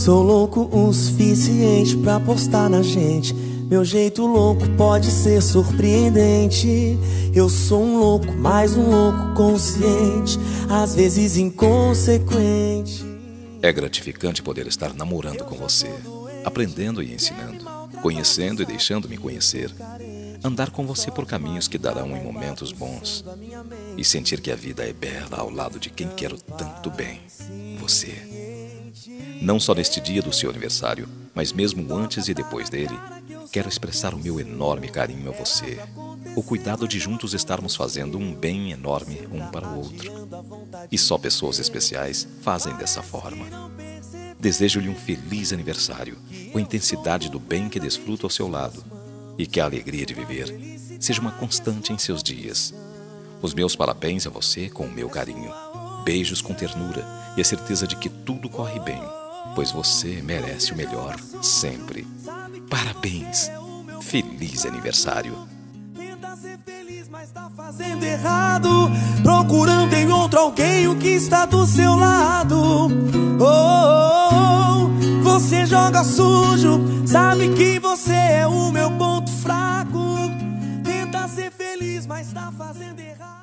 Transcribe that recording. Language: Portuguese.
Sou louco o suficiente pra apostar na gente. Meu jeito louco pode ser surpreendente. Eu sou um louco, mais um louco consciente, às vezes inconsequente. É gratificante poder estar namorando com você, aprendendo e ensinando, conhecendo e deixando-me conhecer. Andar com você por caminhos que darão em momentos bons. E sentir que a vida é bela ao lado de quem quero tanto bem, você. Não só neste dia do seu aniversário, mas mesmo antes e depois dele, quero expressar o meu enorme carinho a você. O cuidado de juntos estarmos fazendo um bem enorme um para o outro. E só pessoas especiais fazem dessa forma. Desejo-lhe um feliz aniversário, com a intensidade do bem que desfruto ao seu lado, e que a alegria de viver seja uma constante em seus dias. Os meus parabéns a você com o meu carinho, beijos com ternura e a certeza de que tudo corre bem, pois você merece o melhor sempre. Parabéns! Feliz aniversário! Tenta ser feliz, mas tá fazendo errado, procurando em outro alguém o que está do seu lado. Você joga sujo, sabe que você é o meu ponto fraco. Tenta ser feliz, mas tá fazendo errado.